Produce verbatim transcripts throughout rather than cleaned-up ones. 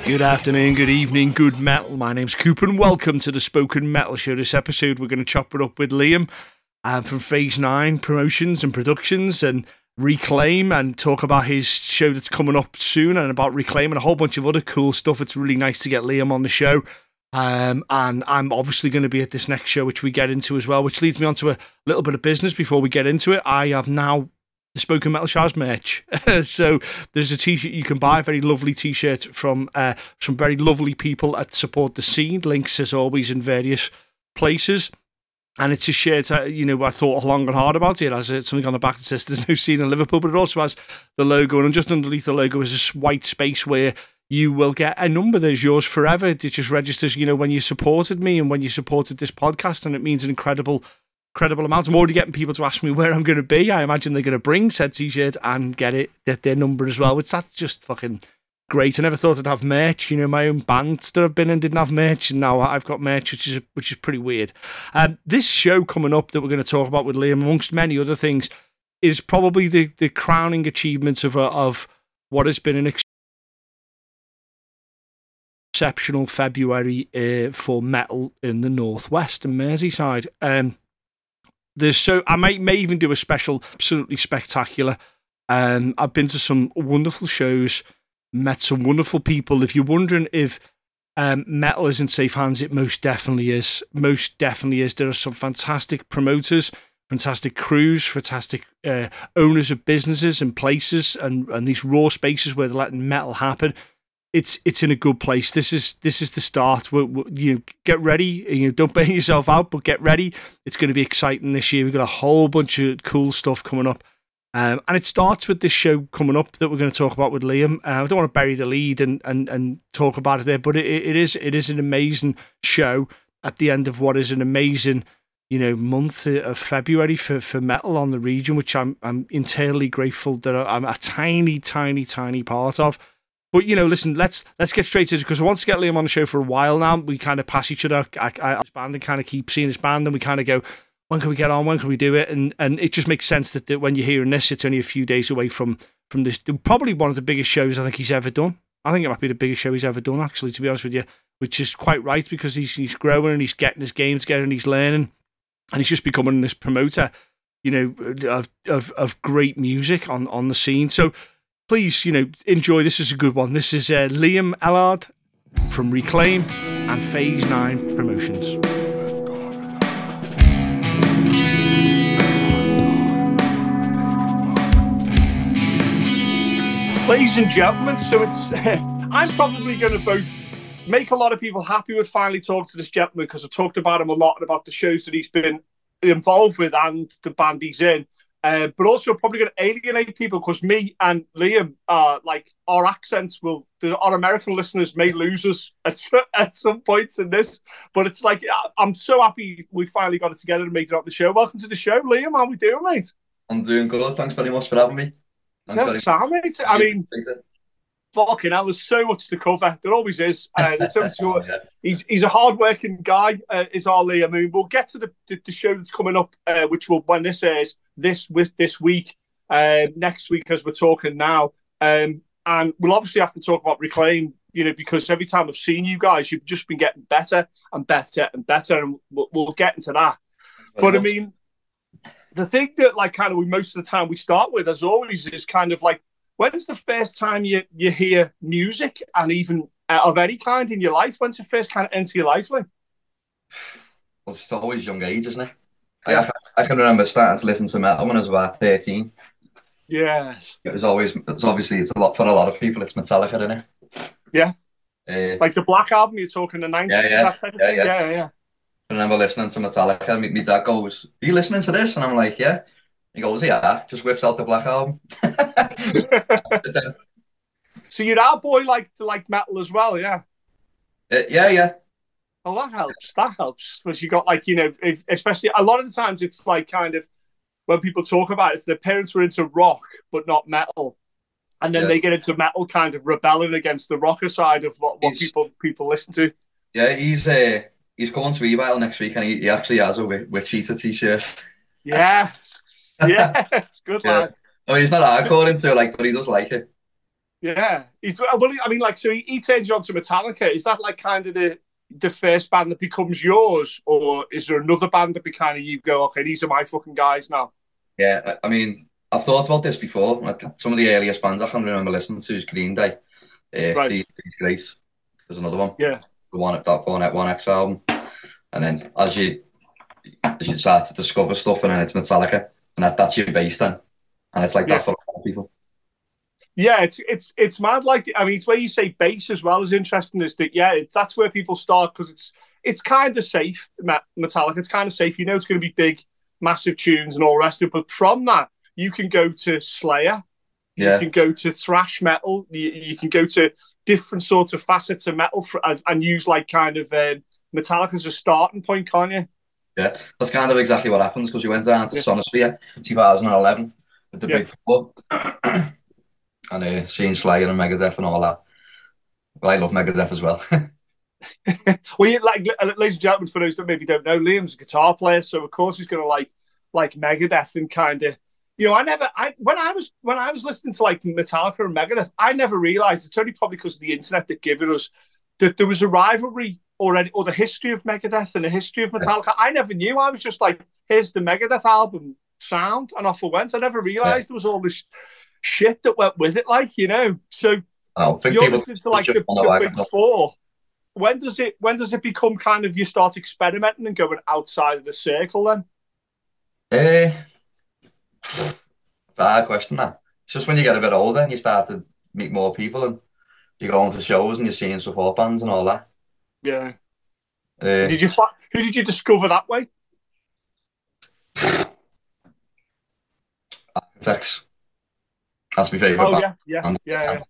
Good afternoon, good evening, good metal. My name's Coop and welcome to the Spoken Metal Show. This episode we're going to chop it up with Liam um, from Phase nine Promotions and Productions and Reclaim, and talk about his show that's coming up soon and about Reclaim and a whole bunch of other cool stuff. It's really nice to get Liam on the show. Um, and I'm obviously going to be at this next show, which we get into as well, which leads me on to a little bit of business before we get into it. I have now the Spoken Metal Show's merch. So there's a t-shirt you can buy, a very lovely t-shirt from uh, some very lovely people at Support the Scene. Links, as always, in various places. And it's a shirt, uh, you know, I thought long and hard about it. It has something on the back that says there's no scene in Liverpool, but it also has the logo. And just underneath the logo is this white space where you will get a number that is yours forever. It just registers, you know, when you supported me and when you supported this podcast. And it means an incredible incredible amount. I'm already getting people to ask me where I'm going to be. I imagine they're going to bring said t-shirt and get it, get their number as well, which that's just fucking great. I never thought I'd have merch. You know, my own band that I've been in didn't have merch, and now I've got merch, which is which is pretty weird. Um, this show coming up that we're going to talk about with Liam, amongst many other things, is probably the, the crowning achievements of a, of what has been an exceptional February uh, for metal in the Northwest and Merseyside. Um, There's so I might may even do a special, absolutely spectacular. Um, I've been to some wonderful shows, met some wonderful people. If you're wondering if um, metal is in safe hands, it most definitely is. Most definitely is. There are some fantastic promoters, fantastic crews, fantastic uh, owners of businesses and places, and, and these raw spaces where they're letting metal happen. It's it's in a good place. This is this is the start. We're, we're, you know, get ready. You know, don't burn yourself out, but get ready. It's going to be exciting this year. We've got a whole bunch of cool stuff coming up, um, and it starts with this show coming up that we're going to talk about with Liam. Uh, I don't want to bury the lead and and, and talk about it there, but it, it is it is an amazing show at the end of what is an amazing, you know, month of February for, for metal on the region, which I'm I'm entirely grateful that I'm a tiny, tiny, tiny part of. But, you know, listen, let's let's get straight to it, because I want to get Liam on the show for a while now. We kind of pass each other. I, I, his band and kind of keep seeing his band, and we kind of go, when can we get on? When can we do it? And and it just makes sense that, that when you're hearing this, it's only a few days away from, from this. Probably one of the biggest shows I think he's ever done. I think it might be the biggest show he's ever done, actually, to be honest with you, which is quite right, because he's he's growing and he's getting his game together and he's learning. And he's just becoming this promoter, you know, of of, of great music on, on the scene. So, please, you know, enjoy. This is a good one. This is uh, Liam Ellard from Reclaim and Phase nine Promotions. Ladies and gentlemen, so it's uh, I'm probably going to both make a lot of people happy with finally talking to this gentleman, because I've talked about him a lot and about the shows that he's been involved with and the band he's in. Uh, but also probably going to alienate people, because me and Liam are like, our accents will, our American listeners may lose us at, at some points in this, but it's like, I'm so happy we finally got it together and made it up the show. Welcome to the show, Liam. How are we doing, mate? I'm doing good. Thanks very much for having me. Thanks That's Sam, mate. I mean, fucking hell, there's so much to cover. There always is. Uh, there's so much to cover. Yeah. He's he's a hard-working guy, uh, is our Liam. I mean, we'll get to the, the, the show that's coming up, uh, which will, when this airs, this with this week, uh, next week as we're talking now. Um, and we'll obviously have to talk about Reclaim, you know, because every time I've seen you guys, you've just been getting better and better and better, and we'll, we'll get into that. But I mean, the thing that, like, kind of we most of the time we start with, as always, is kind of like, when's the first time you, you hear music, and even uh, of any kind in your life? When's the first kind of enter your life, like? Well, it's always young age, isn't it? Yeah. I, I can remember starting to listen to metal when I was about thirteen. Yes. It was always, it's obviously, it's a lot for a lot of people, it's Metallica, isn't it? Yeah. Uh, like the Black Album, you're talking the nineties? Yeah, yeah. That type of yeah, thing? yeah. yeah, yeah. I remember listening to Metallica, and my dad goes, "Are you listening to this?" And I'm like, "Yeah." He goes, "Yeah," just whips out the Black Album. So you're our boy, like to like metal as well, yeah? Uh, yeah, yeah. Oh, that helps. That helps. Because you got, like, you know, if, especially a lot of the times it's like kind of when people talk about it, it's their parents were into rock but not metal, and then yeah. they get into metal, kind of rebelling against the rocker side of what, what people people listen to. Yeah, he's uh, he's going to Evil next week, and he, he actually has a Wichita t-shirt. Yes, yes, good yeah. lad. I mean, he's not hardcore into it, like, but he does like it. Yeah, he's well. I mean, like, so he, he turns you on to Metallica. Is that like kind of the the first band that becomes yours, or is there another band that be kind of you go, okay, these are my fucking guys now? Yeah, I, I mean, I've thought about this before. Like some of the earliest bands I can remember listening to is Green Day, uh, Right. Three Days Grace. There's another one, Yeah. the one at that Born at One X album. And then as you as you start to discover stuff, and then it's Metallica, and that, that's your base then, and it's like Yeah. that for a lot of people. Yeah, it's it's it's mad. Like, I mean, it's where you say bass as well is interesting. Is that yeah, that's where people start because it's it's kind of safe. Metallica, it's kind of safe. You know, it's going to be big, massive tunes and all the rest of it. But from that, you can go to Slayer, you Yeah, can go to thrash metal, you, you can go to different sorts of facets of metal for, and, and use like kind of um, Metallica as a starting point, can't you? yeah, that's kind of exactly what happens because we went down to Yeah, Sonosphere twenty eleven with the yeah. big four, and uh, seeing Slayer and Megadeth and all that. Well, I love Megadeth as well. Well, you, like, ladies and gentlemen, for those that maybe don't know, Liam's a guitar player, so of course he's going to like like Megadeth and kind of, you know, I never, I when I was when I was listening to like Metallica and Megadeth, I never realized it's only probably because of the internet that given us that there was a rivalry already, or the history of Megadeth and the history of Metallica. I never knew. I was just like, here's the Megadeth album sound, and off it went. I never Yeah. realized there was all this shit that went with it, like, you know. So I think you're people listening to like just the, want to the like big four. When does it when does it become kind of you start experimenting and going outside of the circle then? it. Uh, it's a hard question, that. It's just when you get a bit older and you start to meet more people and you go onto shows and you're seeing support bands and all that. Yeah. And Uh, did you who did you discover that way? Architects. That's my favourite Oh band. yeah, yeah, And, yeah, yeah.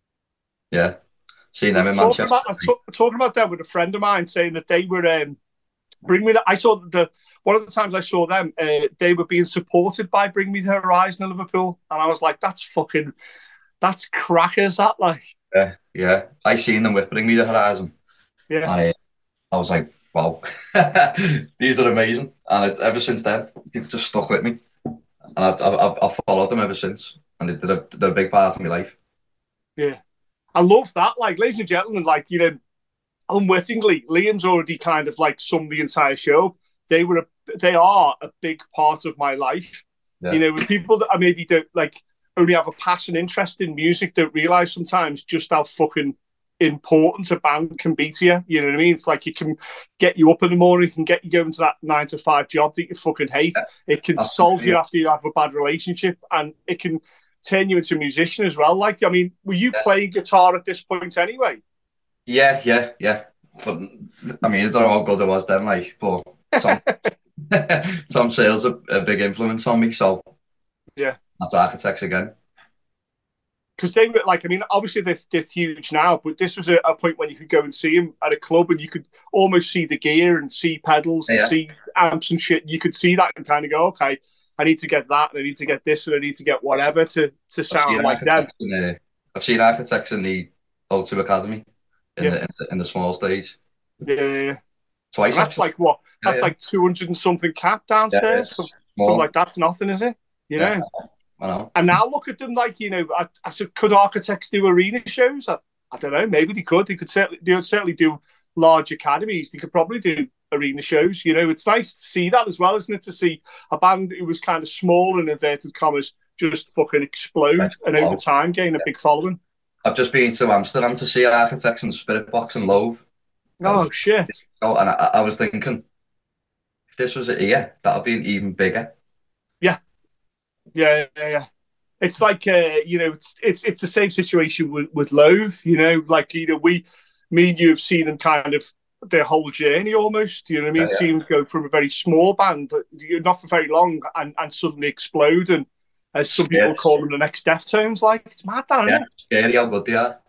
yeah, seeing them in Talking Manchester. about I talk, talking about that with a friend of mine saying that they were um, Bring Me. The, I saw the one of the times I saw them, uh, they were being supported by Bring Me the Horizon in Liverpool, and I was like, that's fucking that's crackers. That like, Yeah, yeah. I seen them with Bring Me the Horizon, yeah, and uh, I was like, wow, these are amazing. And it's, ever since then, they've just stuck with me, and I've I've, I've followed them ever since, and they're a, they're a big part of my life. yeah. I love that. Like, ladies and gentlemen, like, you know, unwittingly, Liam's already kind of like summed the entire show. They were, a, they are a big part of my life. You Yeah, know, with people that I maybe don't like only have a passion interest in music don't realize sometimes just how fucking important a band can be to you. You know what I mean? It's like it can get you up in the morning, it can get you going to that nine to five job that you fucking hate. yeah, It can solve absolutely. you Yeah, after you have a bad relationship, and it can turn you into a musician as well. Like, I mean, were you yeah, playing guitar at this point anyway? yeah, yeah, yeah. But I mean, I don't know how good it was then, like, but some some sales are a big influence on me, so Yeah. that's Architects again. Because they were like, I mean, obviously they're, they're huge now, but this was a, a point when you could go and see them at a club and you could almost see the gear and see pedals and Yeah, see amps and shit. You could see that and kind of go, okay, I need to get that and I need to get this and I need to get whatever to, to I've sound seen like them. Architects in the I've seen Architects in the O two Academy in Yeah. the in the, in the small stage Yeah. Yeah, yeah. And twice that's actually. like what? Yeah, That's yeah, like two hundred and something cap yeah, yeah. downstairs. So, something Small. like that's nothing, is it? You Yeah, know? I know. And now look at them like, you know, I, I said, could architects do arena shows? I, I don't know. Maybe they could. They could certainly, they would certainly do large academies. They could probably do arena shows. You know, it's nice to see that as well, isn't it? To see a band who was kind of small in inverted commas just fucking explode and over Well, time gain a big following. I've just been to Amsterdam to see Architects and Spirit Box and Loathe. That was Oh, shit. oh, and I, I was thinking if this was a year, that would be an even bigger. Yeah. Yeah. Yeah. Yeah. It's like, uh, you know, it's, it's, it's the same situation with, with Loathe, you know, like, you know, we, me and you have seen them kind of their whole journey almost. You know what I Yeah, mean? yeah, See them go from a very small band, not for very long, and, and suddenly explode. And as some people scary. call them, the next Deftones. Like, it's mad, that, isn't Yeah, it? scary how good they are.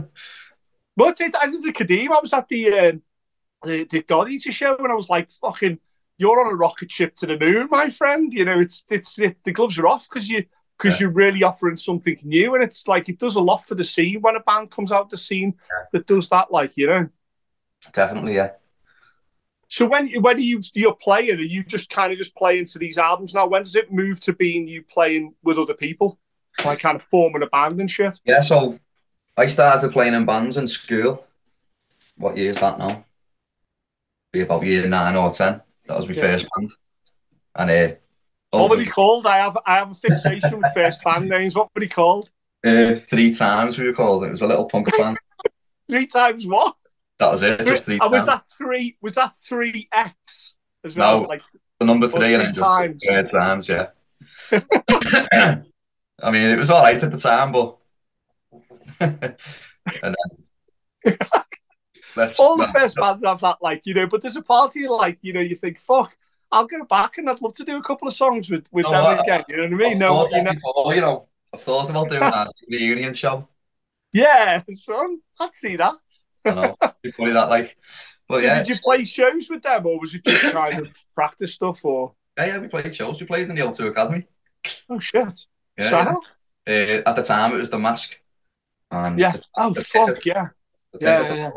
But it, as is a Kadeem, I was at the uh, the, the God Eater show, and I was like, fucking, you're on a rocket ship to the moon, my friend. You know, it's it's it, the gloves are off because you because Yeah, you're really offering something new, and it's like it does a lot for the scene when a band comes out the scene yeah, that does that. Like, you know. definitely. Yeah. So when when you you're playing, are you just kind of just playing to these albums now? When does it move to being you playing with other people, like kind of forming a band and shit? Yeah, so I started playing in bands in school. What year is that now? Be about year nine or ten. That was my Yeah. first band. And uh, What were over they called? I have I have a fixation with first band names. What were they called? uh, three times we were called. It was a little punk band. Three times what? That was it, Three, just three and was times. that three? Was that three X as well? No, Like the number or three and three then just times? third times, yeah. I mean, it was all right at the time, but and then let's All the well, first bands have that, like you know. But there's a party like you know. You think, fuck, I'll go back and I'd love to do a couple of songs with with you know them what? again. You know what I I've mean? No, thought you that know. before, you know. I've thought about doing a reunion show. Yeah, son, I'd see that. I know. It's funny that, like, but So yeah, did you play shows with them, or was it just kind of practice stuff? Or yeah, yeah. We played shows. We played in the L two Academy. oh shit, Yeah, yeah. so Uh, at the time, it was the Mask, and yeah, the, oh the fuck Pickers. yeah, The yeah, Pickers. yeah.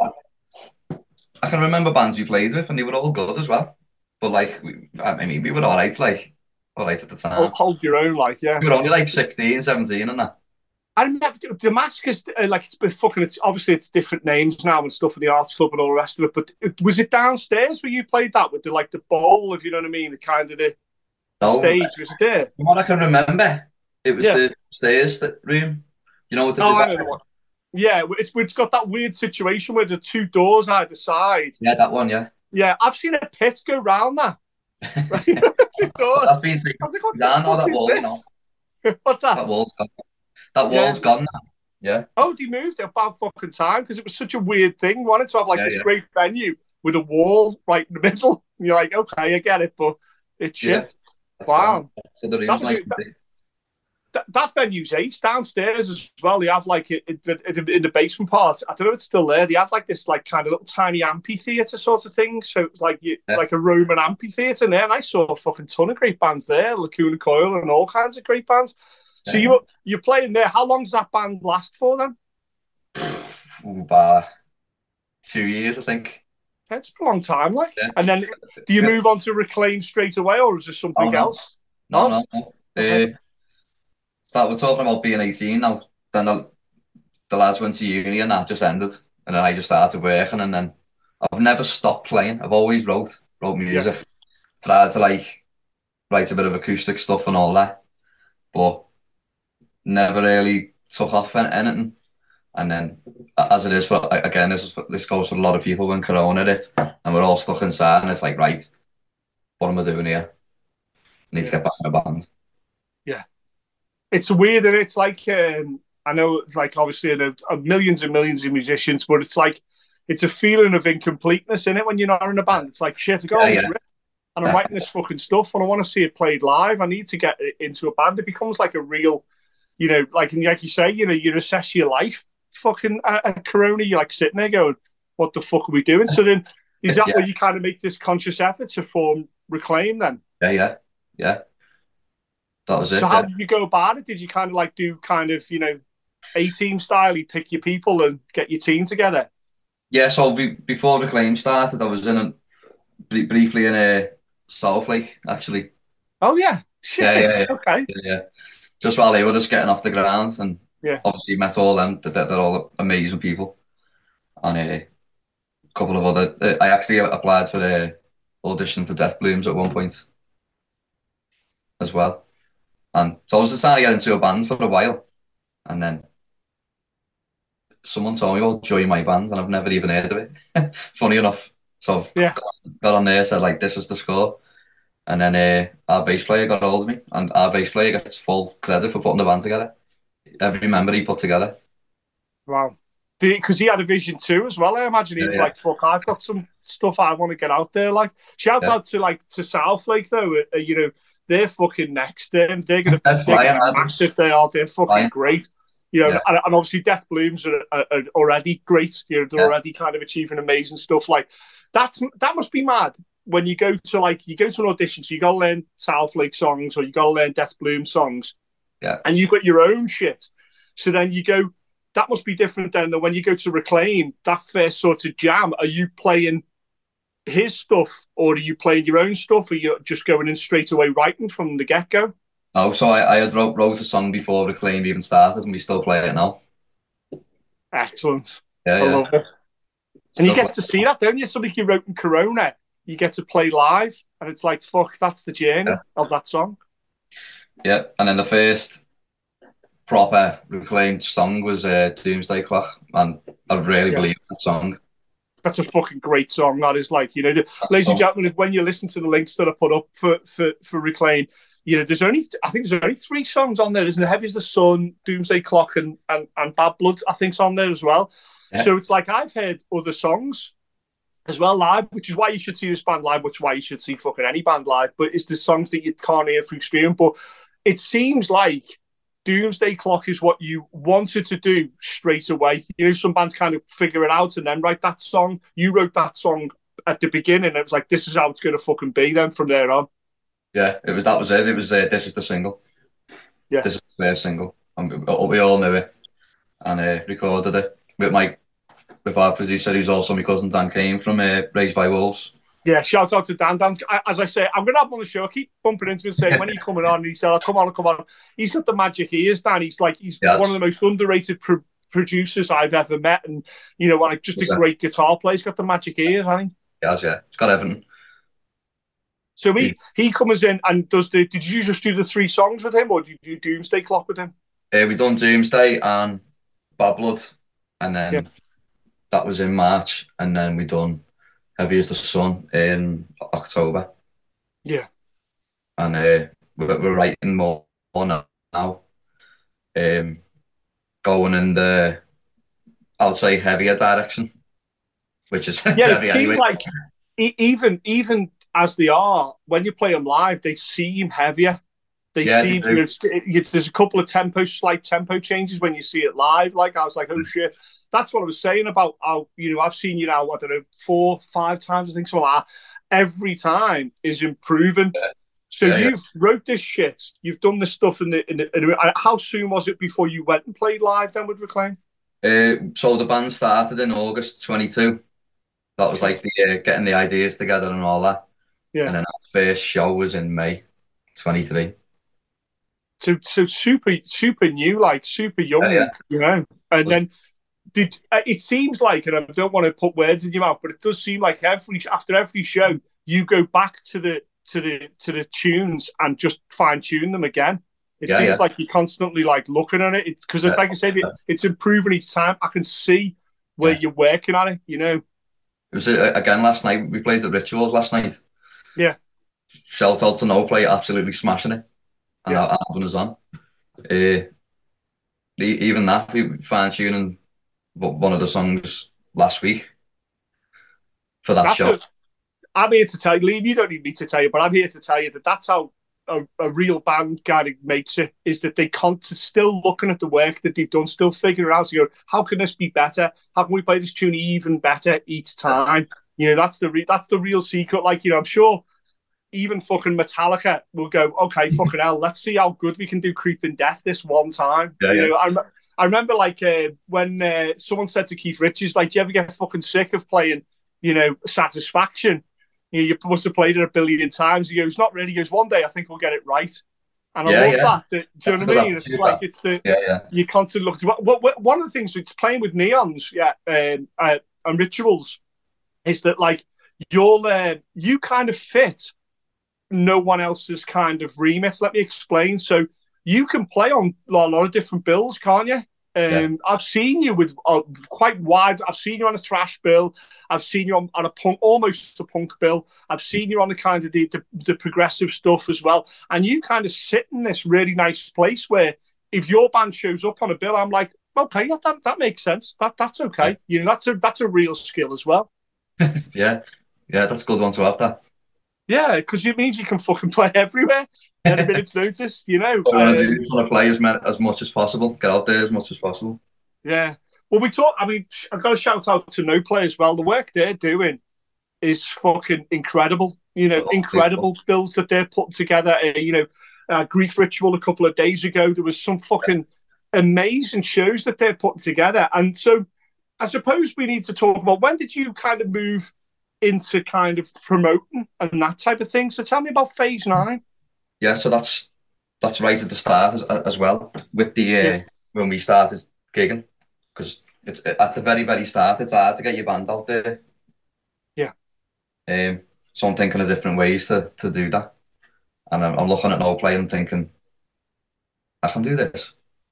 I can remember bands we played with, and they were all good as well. But like, we, I mean, we were all right, like, all right at the Hold, time. hold your own, like yeah. We were only like sixteen, seventeen, and that. I remember Damascus, uh, like it's been fucking. It's obviously it's different names now and stuff in the arts club and all the rest of it. But it, was it downstairs where you played that with the like the bowl, if you know what I mean, the kind of the, the No, stage was it there? from what I can remember, it was Yeah. the stairs room. You know, with the Oh, I divider. know the one. Yeah, it's it's got that weird situation where the two doors either side. Yeah, that one, yeah. Yeah, I've seen a pit go round that. Right, two doors. That's been I was like, what the down all fuck that is wall, you know. this? What's that? That wall's gone. That Yeah. wall's gone now. Yeah. Oh, they moved it about fucking time because it was such a weird thing. Wanted to have like Yeah, this yeah. great venue with a wall right in the middle. And you're like, okay, I get it, but it's Yeah. shit. That's Wow. gone. So the That room's was like it. That, that, that venue's ace downstairs as well. They have like it, it, it, in the basement part. I don't know if it's still there. They have like this like kind of little tiny amphitheater sort of thing. So it's like you, yeah. like a Roman amphitheater in there. And I saw a fucking ton of great bands there, Lacuna Coil and all kinds of great bands. So yeah. you you're playing there. How long does that band last for then? About two years, I think. It's a long time, like. Yeah. And then, do you yeah. move on to Reclaim straight away, or is there something oh, no. else? No, oh? no, no. Okay. Uh, start, we're talking about being eighteen now. Then the, the lads went to uni and that just ended. And then I just started working and then I've never stopped playing. I've always wrote, wrote music. Yeah. Tried to like write a bit of acoustic stuff and all that. But never really took off anything. And then, as it is for again, this is for, this goes for a lot of people when Corona hit, and we're all stuck inside, and it's like, right, what am I doing here? I need yeah. to get back in a band. Yeah, it's weird, and it's like um, I know, it's like obviously there are millions and millions of musicians, but it's like it's a feeling of incompleteness in it when you're not in a band. It's like shit, I got all this written, and I'm writing this fucking stuff, and I want to see it played live. I need to get it into a band. It becomes like a real, you know, like like you say, you know, you assess your life. Fucking at, at Corona, you're like sitting there going, "What the fuck are we doing?" So then, is that yeah. where you kind of make this conscious effort to form Reclaim? Then, yeah, yeah, yeah. That was it. So how yeah. did you go about it? Did you kind of like do kind of you know, A team style? You pick your people and get your team together. Yeah. So be, before Reclaim started, I was in a briefly in a Southlake actually. Oh yeah, shit. Yeah, yeah, yeah. Okay. Yeah, yeah. Just while they were just getting off the ground and. Yeah. Obviously met all them. They're, they're all amazing people. And uh, a couple of other. Uh, I actually applied for the audition for Death Blooms at one point as well. And so I was just trying to get into a band for a while. And then someone told me, well, join my band. And I've never even heard of it. Funny enough. So I've yeah. got, got on there, said, like, this is the score. And then uh, our bass player got hold of me. And our bass player gets full credit for putting the band together. Every member he put together. Wow. Because he had a vision too as well. I imagine he was yeah, yeah. like, fuck, I've got some stuff I want to get out there. Like, shout yeah. out to like to Southlake though. Uh, you know, they're fucking next. They're, they're going to be massive. They are. They're fucking flying. Great. You know, yeah. and, and obviously Death Blooms are, are, are already great. You know, they're yeah. already kind of achieving amazing stuff. Like, that's that must be mad when you go to like, you go to an audition, so you got to learn Southlake songs or you got to learn Death Bloom songs. Yeah. And you've got your own shit. So then you go, that must be different then than when you go to Reclaim, that first sort of jam. Are you playing his stuff or are you playing your own stuff or you're just going in straight away writing from the get-go? Oh, so I, I had wrote, wrote a song before Reclaim even started and we still play it now. Excellent. Yeah, I yeah. love it. And you Stuff get like to see that, don't you? Something you wrote in Corona, you get to play live, and it's like, fuck, that's the that. journey of that song. Yeah, and then the first proper reclaimed song was uh, Doomsday Clock, and I really Yeah. believe in that song. That's a fucking great song. That is like, you know, the, ladies and gentlemen, when you listen to the links that I put up for for for Reclaim, you know, there's only I think there's only three songs on there, isn't there? Heavy as the Sun, Doomsday Clock, and and, and Bad Blood, I think's on there as well. Yeah. So it's like I've heard other songs as well live, which is why you should see this band live, which is why you should see fucking any band live. But it's the songs that you can't hear through streaming. But it seems like Doomsday Clock is what you wanted to do straight away. You know, some bands kind of figure it out and then write that song. You wrote that song at the beginning, and it was like, this is how it's going to fucking be then from there on. Yeah, it was that was it. It was uh, this is the single. Yeah, this is the first single, and we, we all knew it, and uh, recorded it with my with our producer, who's also my cousin Dan Kane from uh, Raised by Wolves. Yeah, shout out to Dan. Dan, as I say, I'm going to have him on the show. I keep bumping into him and saying, when are you coming on? And he said, oh, come on, come on. He's got the magic ears, Dan. He's like, he's yeah. one of the most underrated pro- producers I've ever met. And, you know, like just a great guitar player. He's got the magic ears, hasn't he? He has, yeah. He's got everything. So he, he comes in and does the, did you just do the three songs with him, or did you do Doomsday Clock with him? Uh, we done Doomsday and Bad Blood. And then yeah. that was in March. And then we done Heavy as the Sun in October. Yeah. And uh, we're, we're writing more on it now. Um, going in the, I'll say, heavier direction, which is yeah, heavy it anyway. Seems like even, even as they are, when you play them live, they seem heavier. They yeah, seem, they you know, there's a couple of tempo, slight tempo changes when you see it live. Like, I was like, oh shit. That's what I was saying about how, you know, I've seen you now, I don't know, four, five times, I think, something like that. Every time is improving. Yeah. So yeah, you've yeah. wrote this shit, you've done this stuff in the, in the, in the, how soon was it before you went and played live then with Reclaim? Uh, so the band started in August twenty-two. That was like the, uh, getting the ideas together and all that. Yeah. And then our first show was in May twenty-three. So, so super, super new, like super young, yeah, yeah. you know. And was, then, did it seems like, and I don't want to put words in your mouth, but it does seem like every after every show, you go back to the to the to the tunes and just fine tune them again. It yeah, seems yeah. like you're constantly like looking at it because, yeah. like I said, it, it's improving each time. I can see where yeah. you're working on it. You know. It was uh, again last night. We played at Rituals last night. Yeah. Shout out to No Play, absolutely smashing it. And yeah. our album is on. Uh, even that, we fine tuning one of the songs last week for that that's show. A, I'm here to tell you, Liam, you don't need me to tell you, but I'm here to tell you that that's how a, a real band kind of makes it, is that they can't still looking at the work that they've done, still figuring out, you know, how can this be better? How can we play this tune even better each time? You know, that's the re- that's the real secret. Like, you know, I'm sure even fucking Metallica will go, okay, fucking hell, let's see how good we can do Creeping Death this one time. Yeah, you yeah. know, I, I remember like uh, when uh, someone said to Keith Richards, like, do you ever get fucking sick of playing, you know, Satisfaction? You know, you must have played it a billion times. He goes, not really. He goes, one day I think we'll get it right. And I yeah, love yeah. that. that. Do you know what I mean? It's that. like, it's the, yeah, yeah. you constantly look. What, what, one of the things it's playing with Neons, yeah, um, uh, and Rituals, is that like, you'll, uh, you kind of fit no one else's kind of remit. Let me explain. So you can play on a lot of different bills, can't you? Um, yeah. I've seen you with uh, quite wide. I've seen you on a thrash bill. I've seen you on, on a punk, almost a punk bill. I've seen you on the kind of the, the, the progressive stuff as well. And you kind of sit in this really nice place where if your band shows up on a bill, I'm like, okay, yeah, that, that makes sense. That that's okay. Yeah. You know, that's a that's a real skill as well. yeah, yeah, that's a good one to have that. Yeah, because it means you can fucking play everywhere at a minute's notice, you know. I want to um, play as, as much as possible, get out there as much as possible. Yeah. Well, we talk, I mean, I've got to shout out to No Play as well. The work they're doing is fucking incredible. You know, oh, incredible people. Bills that they're putting together. Uh, you know, uh, Grief Ritual a couple of days ago, there was some fucking amazing shows that they're putting together. And so I suppose we need to talk about, when did you kind of move into kind of promoting and that type of thing? So tell me about Phase Nine. Yeah, so that's that's right at the start as, as well with the uh, yeah. when we started gigging, because it's at the very, very start, it's hard to get your band out there. Yeah. Um, so I'm thinking of different ways to, to do that. And I'm, I'm looking at No Play and thinking, I can do this.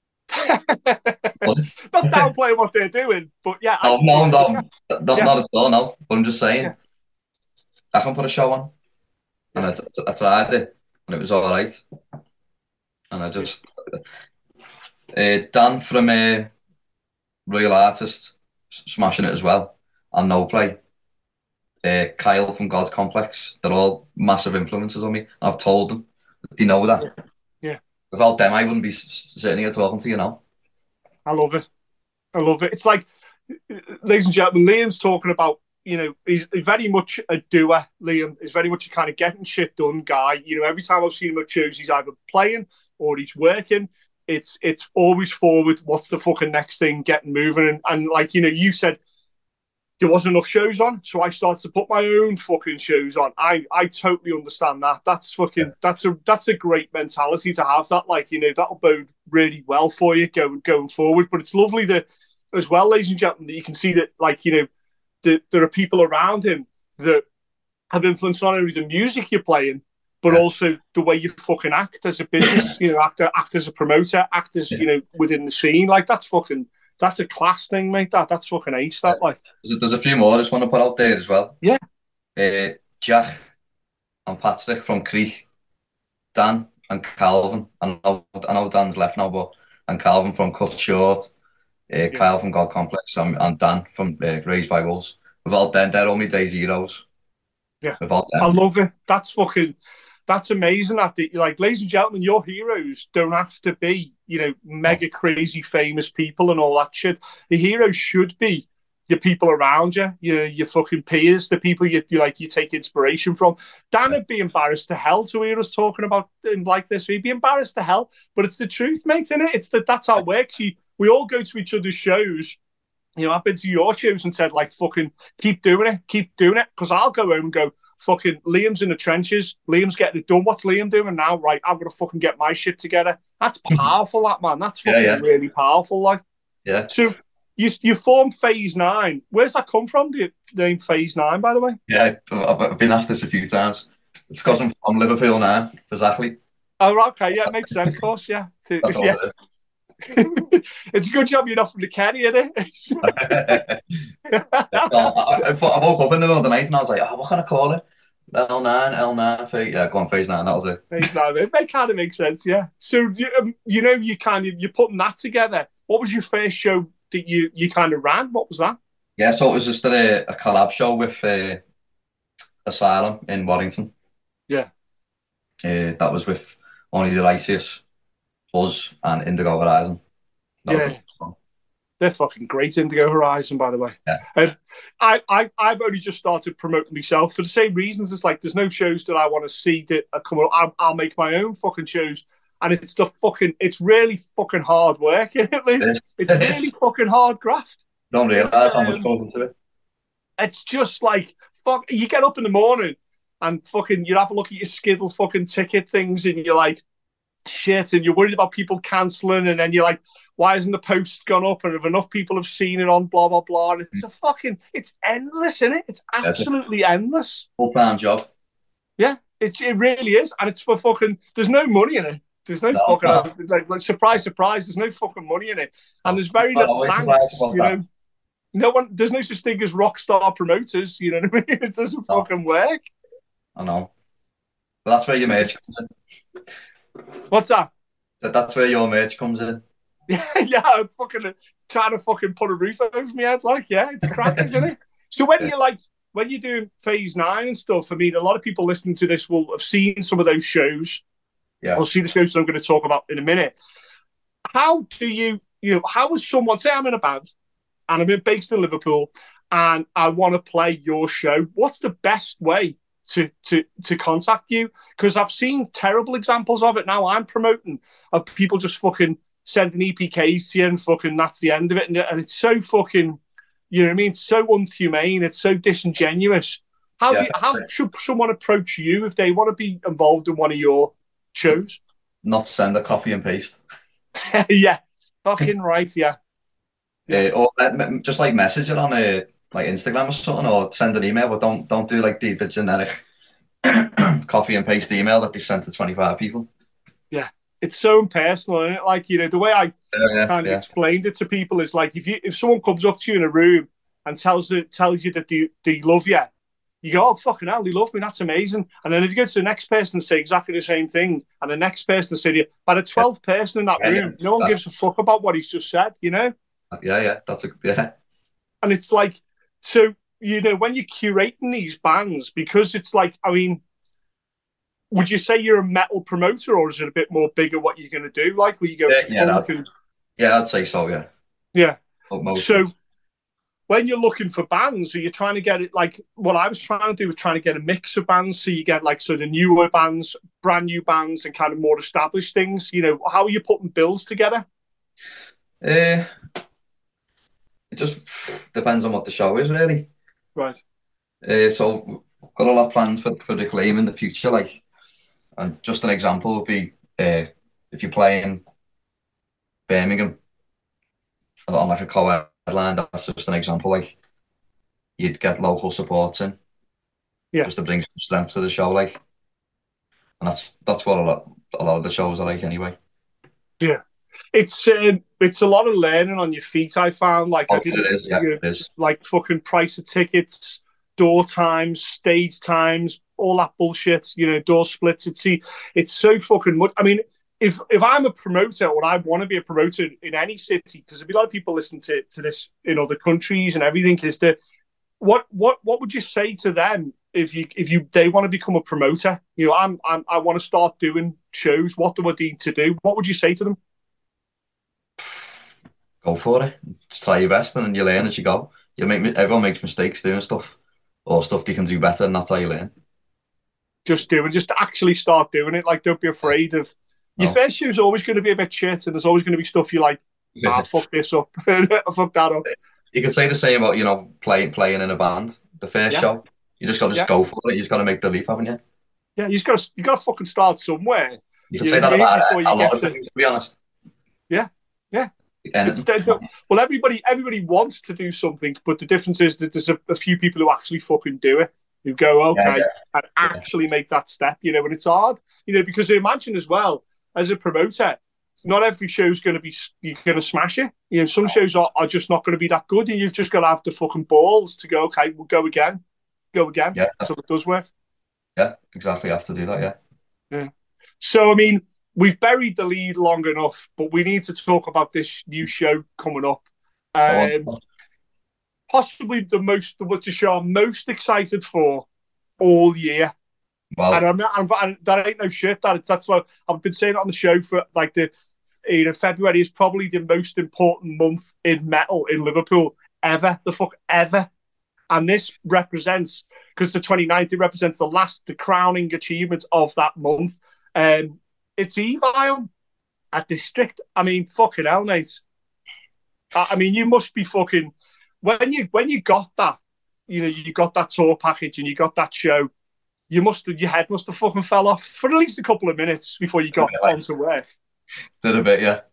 Not downplaying what they're doing, but yeah. I No, can no, do no, it. not, Yeah. not at all, no. But I'm just saying, Yeah. I can put a show on. And Yeah. I, I tried it, and it was all right. And I just... Uh, Dan from uh, Royal Artist, s- smashing it as well. And No Play. Uh, Kyle from God's Complex. They're all massive influences on me. I've told them. They know that. Yeah. Yeah. Without them, I wouldn't be s- sitting here talking to you now. I love it. I love it. It's like, ladies and gentlemen, Liam's talking about, you know, he's very much a doer. Liam is very much a kind of getting shit done guy. You know, every time I've seen him at shows, he's either playing or he's working. It's it's always forward. What's the fucking next thing? Getting moving. And, and like, you know, you said there wasn't enough shows on, so I started to put my own fucking shows on. I I totally understand that. That's fucking that's a that's a great mentality to have. That, like, you know, that'll bode really well for you going going forward. But it's lovely that, as well, ladies and gentlemen, that you can see that, like, you know, that there are people around him that have influenced not only the music you're playing, but Yeah. also the way you fucking act as a business. You know, act act as a promoter, act as, Yeah. you know, within the scene. Like, that's fucking that's a class thing, mate. That that's fucking ace. That, like, There's there's a few more I just want to put out there as well. Yeah. Uh, Jack and Patrick from Creek, Dan and Calvin. I know, I know Dan's left now, but and Calvin from Cut Short, uh, Kyle from God Complex, and, and Dan from uh, Raised by Wolves. Without them, they're all my day zeros. Yeah. Without I them, love it. That's fucking that's amazing. That the, like, ladies and gentlemen, your heroes don't have to be, you know, mega crazy famous people and all that shit. The heroes should be the people around you, you know, your fucking peers, the people you, you like you take inspiration from. Dan would be embarrassed to hell to hear us talking about things like this. He'd be embarrassed to hell, but it's the truth, mate, isn't it? It's that that's how it works. You, we all go to each other's shows. You know, I've been to your shows and said, like, fucking keep doing it, keep doing it, because I'll go home and go, fucking Liam's in the trenches. Liam's getting it done. What's Liam doing now? Right, I'm gonna fucking get my shit together. That's powerful, that, man. That's fucking yeah, yeah. really powerful. Like, yeah. So you you formed Phase Nine. Where's that come from? The name Phase Nine, by the way. Yeah, I've been asked this a few times. It's because I'm from Liverpool now, exactly. Oh, okay, yeah, it makes sense, of course, yeah. To, yeah. It it's a good job you're not from the Kenny, isn't it? no, I, I, I woke up in the middle of the night and I was like, oh, what can I call it? L nine, L nine, phase, yeah, go on, Phase Nine, that'll do. Phase Nine, it, it kind of makes sense, yeah. So you, um, you know, you kind of you're putting that together. What was your first show that you you kind of ran? What was that? Yeah, so it was just a, a collab show with uh, Asylum in Warrington. Yeah, uh, that was with Only the Righteous, Us, and Indigo Horizon. That yeah. They're fucking great, Indigo Horizon, by the way. Yeah. Um, I, I, I've only just started promoting myself for the same reasons. It's like, there's no shows that I want to see that are coming up. I'll, I'll make my own fucking shows. And it's the fucking, it's really fucking hard work, isn't it, Lee? It's really fucking hard graft. Don't realise how much goes into it. It's just like, fuck, you get up in the morning and fucking, you have a look at your Skiddle fucking ticket things and you're like, shit, and you're worried about people cancelling, and then you're like, why hasn't the post gone up, and if enough people have seen it on blah blah blah, and it's a fucking, it's endless, isn't it? It's absolutely endless. Full-time job. Yeah, it, it really is, and it's for fucking, there's no money in it. There's no, no fucking no. Like, like surprise surprise, there's no fucking money in it, and there's very little thanks, you know. That. No one, there's no such thing as rock star promoters, you know what I mean? It doesn't no. fucking work. I know, but that's where your merch comes in. What's that? That that's where your merch comes in. Yeah, yeah, I'm fucking trying to fucking put a roof over my head, like, yeah, it's cracking, isn't it? So when you like, when you're doing Phase Nine and stuff, I mean, a lot of people listening to this will have seen some of those shows. Yeah, I'll see the shows that I'm going to talk about in a minute. How do you, you know, how is someone, say I'm in a band and I'm based in Liverpool and I want to play your show, what's the best way to to to contact you? Because I've seen terrible examples of it now. I'm promoting of people just fucking sending E P Ks to you and fucking that's the end of it. And, and it's so fucking, you know what I mean? It's so unhumane. It's so disingenuous. How yeah, do you, how should someone approach you if they want to be involved in one of your shows? Not send a copy and paste. Yeah, fucking right. Yeah. Uh, or uh, just like message it on a like Instagram or something, or send an email, but don't don't do like the, the generic copy and paste email that they've sent to twenty-five people. Yeah, it's so impersonal, isn't it? Like, you know, the way I Yeah, yeah, kind of yeah. explained it to people is like, if you if someone comes up to you in a room and tells it tells you that they, they love you, you go, oh, fucking hell, they love me, that's amazing. And then if you go to the next person and say exactly the same thing, and the next person say to you, by the twelfth person in that Yeah, room, yeah. no one That's, gives a fuck about what he's just said, you know? yeah, yeah. That's a yeah. And it's like, so, you know, when you're curating these bands, because it's like, I mean, would you say you're a metal promoter, or is it a bit more bigger what you're going to do? Like, will you go Yeah, to yeah, punk that, and yeah, I'd say so. Yeah, yeah? but mostly. So when you're looking for bands, are you trying to get it like what I was trying to do was trying to get a mix of bands, so you get like sort of newer bands, brand new bands, and kind of more established things. You know, how are you putting bills together? Uh, it just depends on what the show is, really. Right. Uh, so we've got a lot planned for for the claim in the future. Like, and just an example would be uh, if you're playing Birmingham on like a co-headline. That's just an example. Like, you'd get local supports in Yeah. just to bring some strength to the show. Like, and that's that's what a lot a lot of the shows are like anyway. Yeah. It's um, it's a lot of learning on your feet. I found like I Oh, didn't it is. Yeah, you know, it is. like fucking price of tickets, door times, stage times, all that bullshit. You know, door splits. It's it's so fucking much. I mean, if if I'm a promoter or I want to be a promoter in any city, because there'll be a lot of people listen to to this in other countries and everything, is that what what what would you say to them if you if you they want to become a promoter? You know, I'm I'm I want to start doing shows. What do I need to do? What would you say to them? Go for it. Just try your best, and then you learn as you go. You make everyone makes mistakes doing stuff or stuff they can do better, and that's how you learn. Just do it. Just actually start doing it. Like, don't be afraid of your No. first show is always going to be a bit shit, and there's always going to be stuff you like. Ah, fuck this up. Fuck that up. You could say the same about, you know, playing playing in a band. The first Yeah, show, you just got to just yeah, go for it. You just got to make the leap, haven't you? yeah. You just got to you got to fucking start somewhere. You could You know say what that I mean? about Before a you lot get of to things, to be honest. yeah, yeah. It's Anything. well, everybody everybody wants to do something, but the difference is that there's a, a few people who actually fucking do it. Who go Yeah, okay and yeah, actually make that step. You know, and it's hard. You know, because imagine as well as a promoter, not every show's going to be you're going to smash it. You know, some shows are, are just not going to be that good, and you've just got to have the fucking balls to go. Okay, we'll go again, go again. yeah, So it does work. yeah. Exactly. You have to do that. Yeah. Yeah. So I mean, we've buried the lead long enough, but we need to talk about this new show coming up. Go Um, on. possibly the most the show I'm most excited for all year. And Well, I'm not, I'm, and that ain't no shit. That that's what I've been saying on the show for like the, you know, February is probably the most important month in metal in Liverpool ever. The fuck ever. And this represents, because the twenty-ninth, it represents the last, the crowning achievement of that month. Um, it's Evile at District. I mean, fucking hell, mate. I, I mean, you must be fucking when you when you got that, you know, you got that tour package and you got that show. You must have, your head must have fucking fell off for at least a couple of minutes before you got yeah, onto work. did a bit, yeah.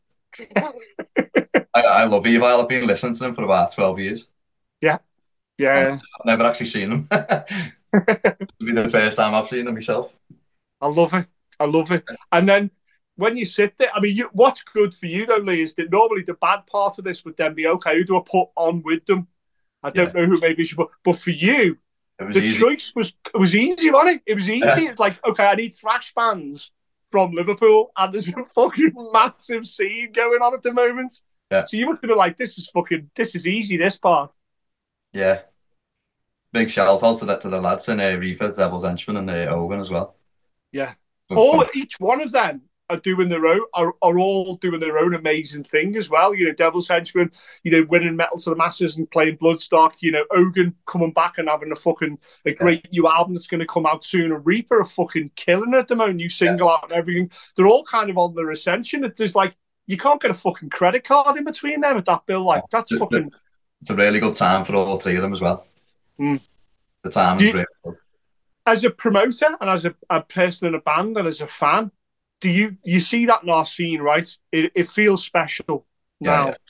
I, I love Evil. I've been listening to them for about twelve years. Yeah, yeah. I've never actually seen them. It'll be the first time I've seen them myself. I love it. I love it. And then when you sit there, I mean, you, what's good for you though, Lee, is that normally the bad part of this would then be, okay, who do I put on with them? I don't Yeah. know who maybe you should put, but for you, It was the easy. choice was it was easy, wasn't it? It was easy. Yeah. It's like, okay, I need thrash bands from Liverpool, and there's a fucking massive scene going on at the moment. Yeah. So you must have been like, this is fucking, this is easy, this part. Yeah. Big shout out to that to the lads in uh, Reaper, Devil's Henchman, and uh, Owen as well. Yeah. But, All but, each one of them are doing their own are, are all doing their own amazing thing as well. You know, Devil's Henchman, you know, winning Metal to the Masses and playing Bloodstock, you know, Ogun coming back and having a fucking a great new album that's gonna come out soon, and Reaper are fucking killing it at the moment, new single yeah. out and everything. They're all kind of on their ascension. There's like you can't get a fucking credit card in between them at that bill. Like that's It's a, fucking it's a really good time for all three of them as well. mm. The time Do is you- really good. As a promoter and as a, a person in a band and as a fan, do you you see that in our scene, right? It, it feels special Yeah, now. yeah.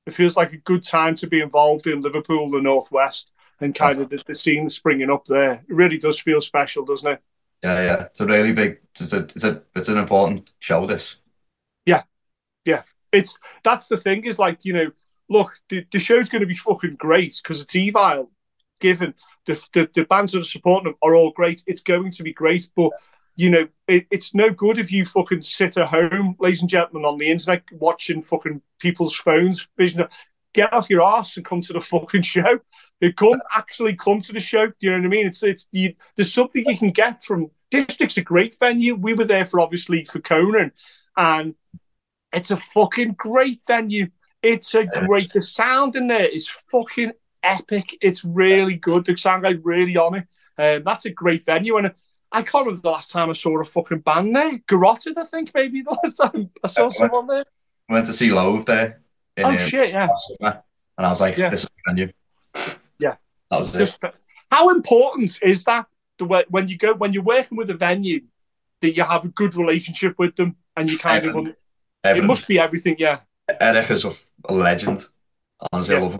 It feels like a good time to be involved in Liverpool, the Northwest, and kind of the, the scene springing up there. It really does feel special, doesn't it? Yeah, yeah. It's a really big. It's a. It's a. It's an important show. This. Yeah, yeah. It's that's the thing is like you know, look, the, the show's going to be fucking great because it's Evil. Given the, the the bands that are supporting them are all great, it's going to be great. But you know, it, it's no good if you fucking sit at home, ladies and gentlemen, on the internet watching fucking people's phones. Vision, get off your ass and come to the fucking show. They come actually come to the show. Do you know what I mean? It's it's you, there's something you can get from District's a great venue. We were there for obviously for Conan, and it's a fucking great venue. It's a great. The sound in there is fucking epic. It's really good. The sound guy really on it. Um, that's a great venue, and I can't remember the last time I saw a fucking band there. Garroted, I think maybe the last time I saw someone there. I went to see Loathe there. In, oh um, shit, yeah. Summer, and I was like, yeah. "This is a venue." Yeah, that was Just, it. How important is that? The way when you go when you're working with a venue that you have a good relationship with them, and you kind Everything. of Everything. It must be everything, yeah. Eric is a, a legend. Honestly, yeah. I love him.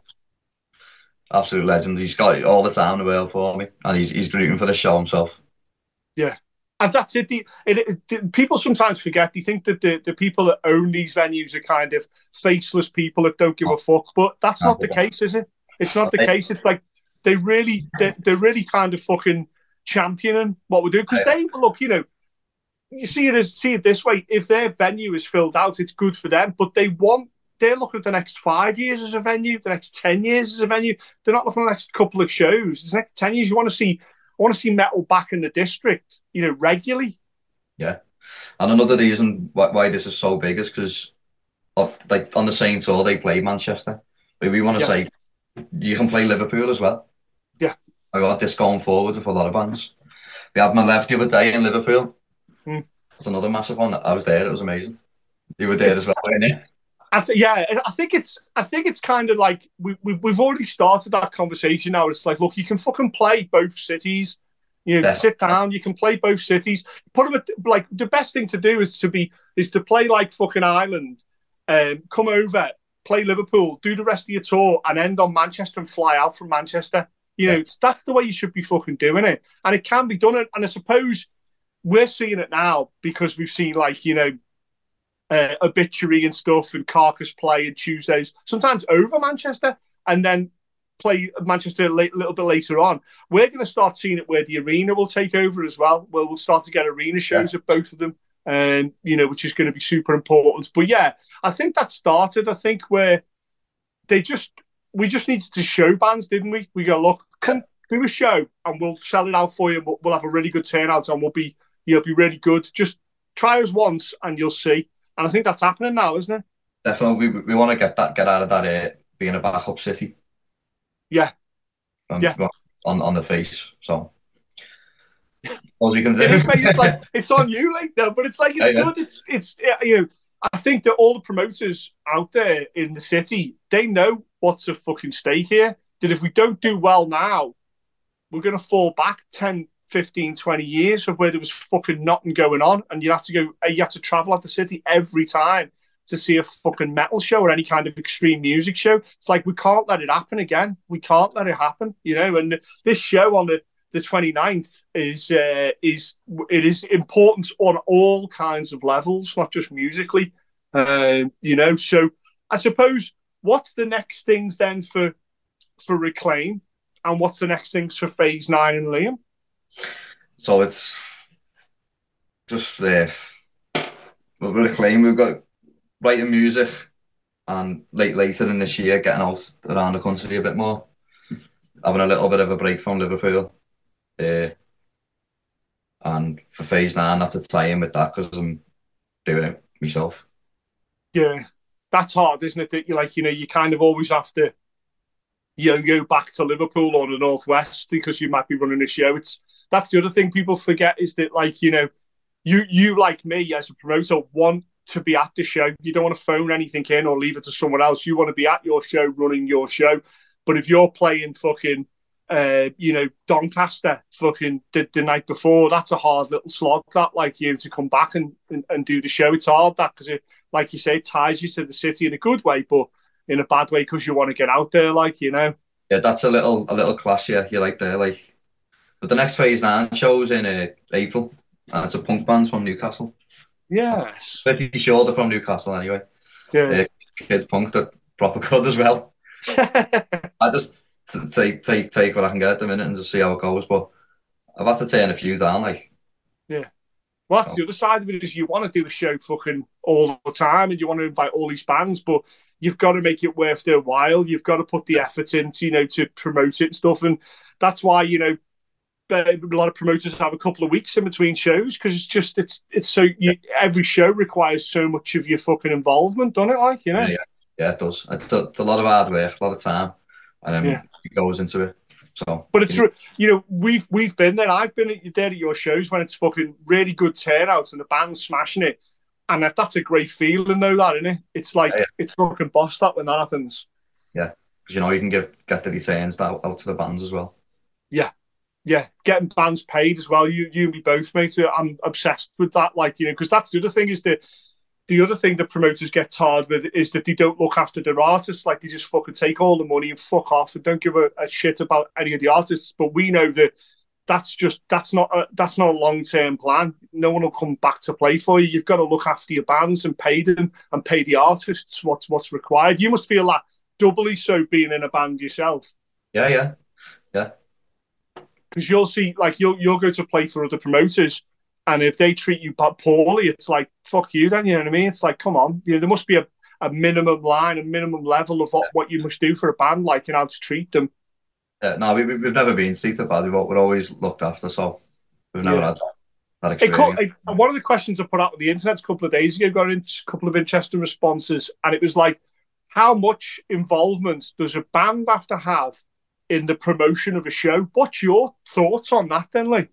Absolute legend. He's got it all the time in the world for me, and he's he's rooting for the show himself. Yeah, and that's it. The, it, it, it. People sometimes forget. They think that the, the people that own these venues are kind of faceless people that don't give a fuck, but that's not the case, is it? It's not the case. It's like they really, they, they're really kind of fucking championing what we're doing because they look, you know. You see it as see it this way: if their venue is filled out, it's good for them. But they want they're looking at the next five years as a venue, the next ten years as a venue. They're not looking at the next couple of shows. The next ten years, you want to see. I want to see metal back in the district, you know, regularly. Yeah, and another reason why, why this is so big is because of like on the same tour they play Manchester. But we want to yeah. say you can play Liverpool as well. Yeah, I got this going forward with a lot of bands. We had my left the other day in Liverpool. Mm. It's another massive one. I was there. It was amazing. You were there it's, as well, weren't you? I th- yeah, I think it's. I think it's kind of like we, we we've already started that conversation now. It's like, look, you can fucking play both cities. You know, Definitely. sit down. You can play both cities. Put them at, like the best thing to do is to be is to play like fucking Ireland. Um, come over, play Liverpool, do the rest of your tour, and end on Manchester and fly out from Manchester. You know, yeah. it's, that's the way you should be fucking doing it, and it can be done. And I suppose. We're seeing it now because we've seen like, you know, uh, Obituary and stuff and Carcass play and Tuesdays, sometimes over Manchester and then play Manchester a late, little bit later on. We're going to start seeing it where the arena will take over as well. Where we'll start to get arena shows yeah. at both of them, and you know, which is going to be super important. But yeah, I think that started, I think, where they just, we just needed to show bands, didn't we? We go, look, come do a show and we'll sell it out for you. We'll, we'll have a really good turnout and we'll be, You'll be really good. Just try us once and you'll see. And I think that's happening now, isn't it? Definitely. We, we want to get that get out of that uh, being a backup city. Yeah. Um, yeah. On, on the face. So all you can say. It is, mate, it's like it's on you, like no, but it's like it's yeah, good. Yeah. It's it's you know, I think that all the promoters out there in the city, they know what's at fucking stake here. That if we don't do well now, we're gonna fall back ten fifteen, twenty years of where there was fucking nothing going on and you have to go, you have to travel out the city every time to see a fucking metal show or any kind of extreme music show. It's like, we can't let it happen again. We can't let it happen, you know, and this show on the, the twenty-ninth is, uh, is, it is important on all kinds of levels, not just musically, um, you know, so I suppose what's the next things then for, for Reclaim and what's the next things for Phase nine and Liam? So it's just uh, we're Reclaim. We've got writing music and late later in this year getting out around the country a bit more, having a little bit of a break from Liverpool. Uh, and for Phase nine, that's a tie-in with that because I'm doing it myself. Yeah, that's hard, isn't it? That you like, you know, you kind of always have to you know, go back to Liverpool or the Northwest because you might be running a show. It's that's the other thing people forget is that, like, you know, you you like me as a promoter want to be at the show. You don't want to phone anything in or leave it to someone else. You want to be at your show, running your show. But if you're playing fucking, uh, you know, Doncaster fucking the, the night before, that's a hard little slog. That, like, you know, to come back and, and, and do the show, it's hard that because it, like you say, it ties you to the city in a good way, but in a bad way because you want to get out there, like, you know. Yeah, that's a little a little clash. Yeah, you like there, like. But the next Phase Nine show's in uh, April, and it's a punk band from Newcastle. Yes. Pretty sure they're from Newcastle anyway. Yeah. Uh, kids punk, they're proper good as well. I just t- take take take what I can get at the minute and just see how it goes. But I've had to turn a few down, like. Yeah. Well, that's So. the other side of it is you want to do a show fucking all the time and you want to invite all these bands, but you've got to make it worth their while. You've got to put the effort into, you know, to promote it and stuff. And that's why, you know, a lot of promoters have a couple of weeks in between shows because it's just, it's it's so, you, every show requires so much of your fucking involvement, doesn't it? Like, you know? Yeah, yeah, yeah, it does. It's a, it's a lot of hard work, a lot of time, and then Yeah. it goes into it. So, But it's, you know, we've we've been there. I've been at, there at your shows when it's fucking really good turnouts and the band's smashing it. And that, that's a great feeling, though, that, isn't it? It's like, yeah, yeah. it's fucking boss that when that happens. Yeah, because, you know, you can give get the returns out, out to the bands as well. Yeah. Yeah. Getting bands paid as well. You you and me both, mate. I'm obsessed with that. Like, you know, because that's the other thing is that the other thing that promoters get tarred with is that they don't look after their artists. Like, they just fucking take all the money and fuck off and don't give a, a shit about any of the artists. But we know that that's just, that's not a, that's not a long-term plan. No one will come back to play for you. You've got to look after your bands and pay them and pay the artists what's, what's required. You must feel that doubly so being in a band yourself. Yeah, yeah, yeah. Because you'll see, like, you'll, you'll go to play for other promoters, and if they treat you poorly, it's like, fuck you then, you know what I mean? It's like, come on. You know, there must be a, a minimum line, a minimum level of what, what you must do for a band, like, you know, how to treat them. Yeah, no, we, we've never been treated badly, but we're always looked after, so we've never yeah. had that experience. It, it, one of the questions I put out on the internet a couple of days ago got in, a couple of interesting responses, and it was like, how much involvement does a band have to have in the promotion of a show? What's your thoughts on that then, Lee?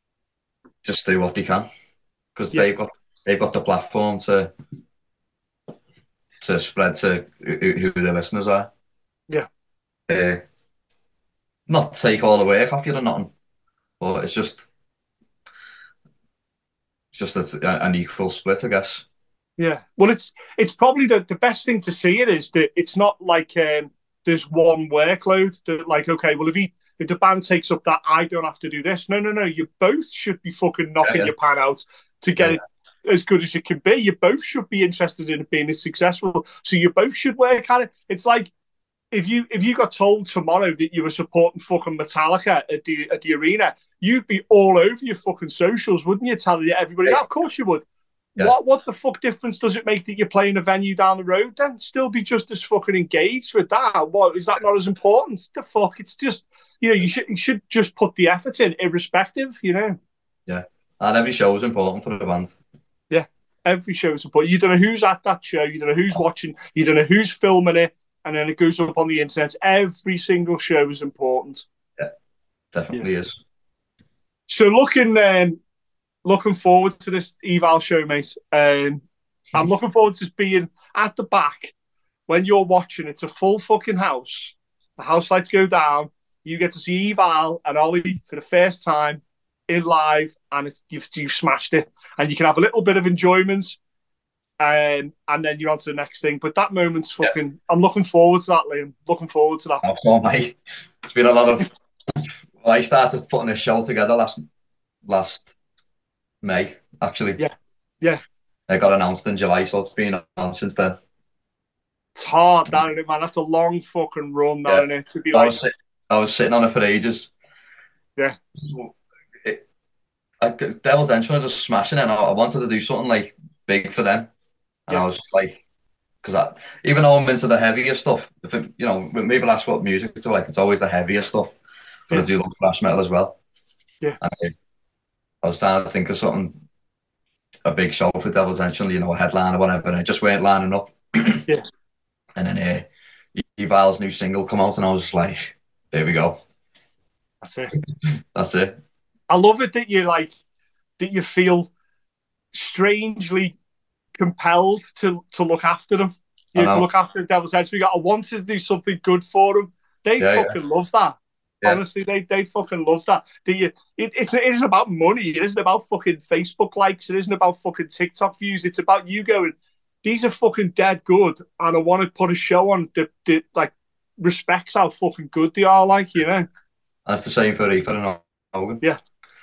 Just do what they can, because yeah. they've got they've got the platform to to spread to who, who the listeners are. Yeah. Uh, not take all the work off you or nothing, but it's just it's just a, an equal split, I guess. Yeah. Well, it's it's probably the, the best thing to see it is that it's not like um, there's one workload that, like, okay, well, if he if the band takes up that, I don't have to do this. No, no, no. You both should be fucking knocking yeah, yeah. your pan out to get yeah. it as good as you can be. You both should be interested in it being as successful. So you both should work at it. It's like if you if you got told tomorrow that you were supporting fucking Metallica at the at the arena, you'd be all over your fucking socials, wouldn't you? Telling everybody, yeah. Of course you would. Yeah. What what the fuck difference does it make that you're playing a venue down the road then? Still be just as fucking engaged with that. What is that not as important? The fuck? It's just, you know, you should you should just put the effort in, irrespective, you know. Yeah. And every show is important for the band. Yeah. Every show is important. You don't know who's at that show, you don't know who's watching, you don't know who's filming it, and then it goes up on the internet. Every single show is important. Yeah. Definitely yeah. is. So looking um Looking forward to this eval show, mate. Um, I'm looking forward to being at the back when you're watching. It's a full fucking house. The house lights go down. You get to see Eval and Ollie for the first time in live, and it's, you've, you've smashed it. And you can have a little bit of enjoyment, um, and then you're on to the next thing. But that moment's fucking... Yeah. I'm looking forward to that, Liam. Looking forward to that. Oh, mate. It's been a lot of... well, I started putting a show together last last... May, actually. Yeah, yeah. It got announced in July, so it's been on since then. It's hard, that, isn't it, man? That's a long fucking run, that, yeah. Isn't it? To be I, like... was sit- I was sitting on it for ages. Yeah. It, I, Devil's Entrance was smashing it, and I, I wanted to do something, like, big for them. And yeah. I was like... Because even though I'm into the heavier stuff, if it, you know, maybe that's what music is like, it's always the heavier stuff. But yeah. I do love thrash metal as well. Yeah. And I, I was trying to think of something, a big show for Devil's Entrance, you know, a headline or whatever, and it just weren't lining up. Yeah. And then uh, Eval's new single come out, and I was just like, there we go. That's it. That's it. I love it that you like, that you feel strangely compelled to to look after them. You know, know. to look after Devil's Entrance. I wanted to do something good for them. They yeah, fucking yeah. love that. Yeah. Honestly, they they fucking love that. The, it, it's, it isn't about money. It isn't about fucking Facebook likes. It isn't about fucking TikTok views. It's about you going, these are fucking dead good, and I want to put a show on that, that like respects how fucking good they are. Like, you know, That's the same for Reaper and Hogan. Yeah.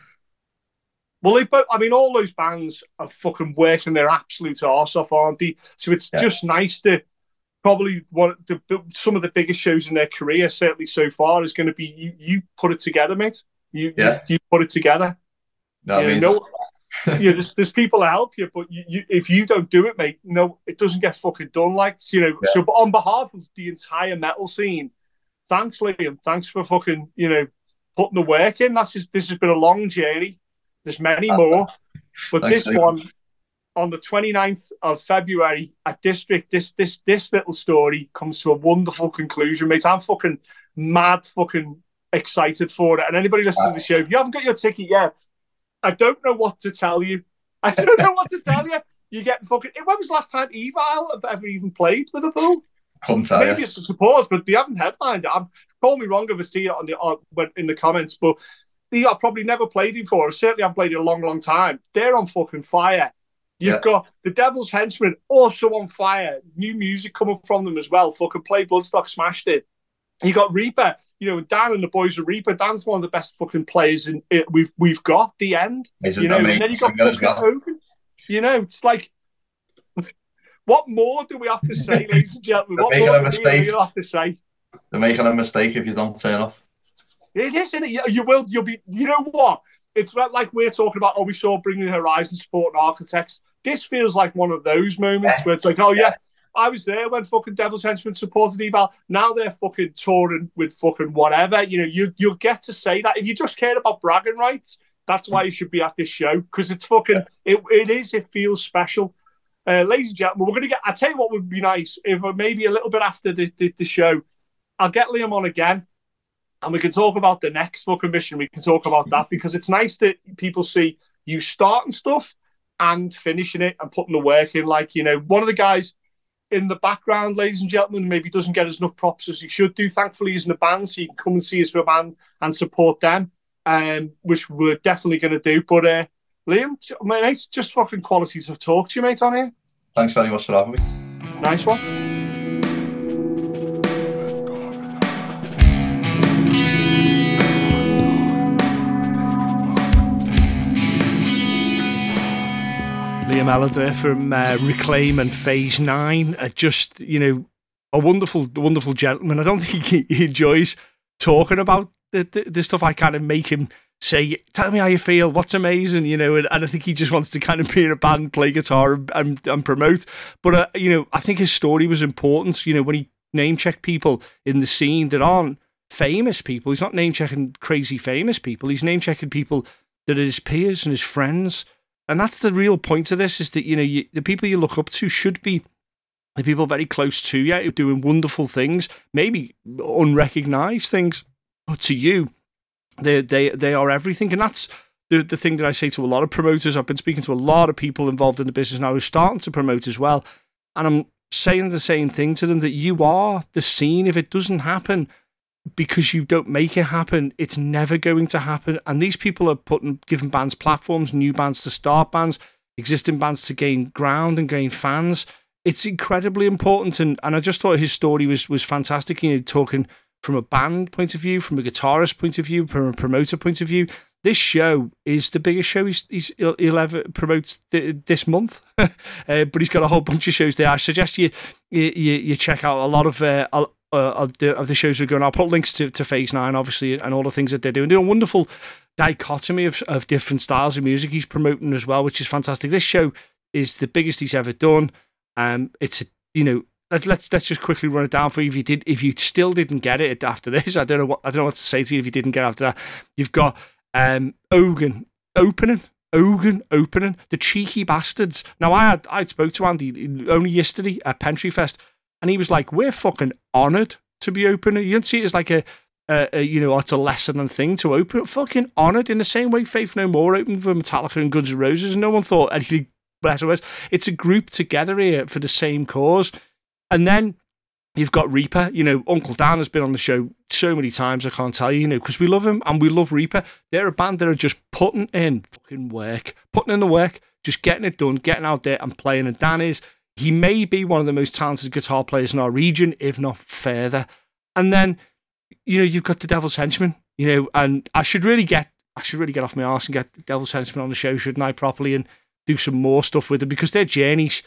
Well, they both, I mean, all those bands are fucking working their absolute arse off, aren't they? So it's Yeah. just nice to probably one the, the, some of the biggest shows in their career, certainly so far, is going to be you. You put it together, mate. You Yeah. you, you put it together. That you means know, no, you know, there's, there's people to help you, but you, you, if you don't do it, mate, no, it doesn't get fucking done. Like, you know. Yeah. So, but on behalf of the entire metal scene, thanks, Liam. Thanks for fucking, you know, putting the work in. That's just, this has been a long journey. There's many more, but Thanks, this Liam. one on the twenty-ninth of February at District, this this this little story comes to a wonderful conclusion, mate. I'm fucking mad, fucking excited for it. And anybody listening to the show, if you haven't got your ticket yet, I don't know what to tell you. I don't know what to tell you. You get fucking. When was the last time Evil have ever even played Liverpool? Couldn't tell Maybe you. it's the support, but they haven't headlined it. I'm, call me wrong if I see it on the on, in the comments, but they have probably never played it before. Certainly, I've played it a long, long time. They're on fucking fire. You've Yeah. got the Devil's Henchmen also on fire. New music coming from them as well. Fucking Play Bloodstock smashed it. You got Reaper. You know, Dan and the boys of Reaper. Dan's one of the best fucking players in it we've we've got. The end. He's You know, amazing. and then you got Singer as fucking well. Hogan. You know, it's like, what more do we have to say, ladies and gentlemen? They're What making more a do mistake. we have to say? They're making a mistake if you don't turn off. It is, isn't it? You, you will. You'll be. You know what? It's not like we're talking about. Oh, we saw Bringing Horizon supporting Architects. This feels like one of those moments Yeah. where it's like, oh yeah, I was there when fucking Devil's Henchmen supported Evil. Now they're fucking touring with fucking whatever. You know, you you'll get to say that if you just cared about bragging rights. That's why you should be at this show, because it's fucking. It it is. It feels special. Uh, ladies and gentlemen, we're gonna get. I tell you what would be nice if uh, maybe a little bit after the, the the show, I'll get Liam on again. And we can talk about the next fucking mission. We can talk about that, because it's nice that people see you starting stuff and finishing it and putting the work in. Like, you know, one of the guys in the background, ladies and gentlemen, maybe doesn't get as enough props as he should do. Thankfully, he's in the band, so you can come and see us for a band and support them, um, which we're definitely going to do. But uh, Liam, mate, it's just fucking quality to talk to you, mate, on here. Thanks very much for having me. Nice one. Liam Allender from uh, Reclaim and Phase Nine. Uh, just, you know, a wonderful, wonderful gentleman. I don't think he, he enjoys talking about the, the, the stuff. I kind of make him say, tell me how you feel, what's amazing, you know, and, and I think he just wants to kind of be in a band, play guitar and, and, and promote. But, uh, you know, I think his story was important, you know, when he name-checked people in the scene that aren't famous people. He's not name-checking crazy famous people. He's name-checking people that are his peers and his friends. And that's the real point of this, is that, you know, you, the people you look up to should be the people very close to you, who are doing wonderful things, maybe unrecognised things, but to you, they they they are everything. And that's the the thing that I say to a lot of promoters. I've been speaking to a lot of people involved in the business now who are starting to promote as well, and I'm saying the same thing to them, that you are the scene. If it doesn't happen because you don't make it happen, it's never going to happen. And these people are putting, giving bands platforms, new bands to start bands, existing bands to gain ground and gain fans. It's incredibly important. And, and I just thought his story was was fantastic. You know, talking from a band point of view, from a guitarist point of view, from a promoter point of view. This show is the biggest show he's, he's, he'll, he'll ever promote th- this month. uh, but he's got a whole bunch of shows there. I suggest you you, you check out a lot of uh, uh, of the of the shows that are going on. I'll put links to, to Phase Nine, obviously, and all the things that they're doing. They're doing a wonderful dichotomy of, of different styles of music he's promoting as well, which is fantastic. This show is the biggest he's ever done. Um, it's a, you know, let's let's let's just quickly run it down for you. If you did, if you still didn't get it after this, I don't know what I don't know what to say to you if you didn't get it after that. You've got um, Ogun opening. Ogun opening, the cheeky bastards. Now, I had I spoke to Andy only yesterday at Pentry Fest, and he was like, "We're fucking honoured to be opening." You don't see it as like a, a, a you know, it's a lesser than thing to open. Fucking honoured in the same way Faith No More opened for Metallica and Guns N' Roses. No one thought anything better was. It's a group together here for the same cause, and then you've got Reaper. You know, Uncle Dan has been on the show so many times, I can't tell you, you know, because we love him and we love Reaper. They're a band that are just putting in fucking work, putting in the work, just getting it done, getting out there and playing. And Dan is, he may be one of the most talented guitar players in our region, if not further. And then, you know, you've got the Devil's Henchman, you know, and I should really get, I should really get off my arse and get the Devil's Henchman on the show, shouldn't I, properly, and do some more stuff with them, because their journeys,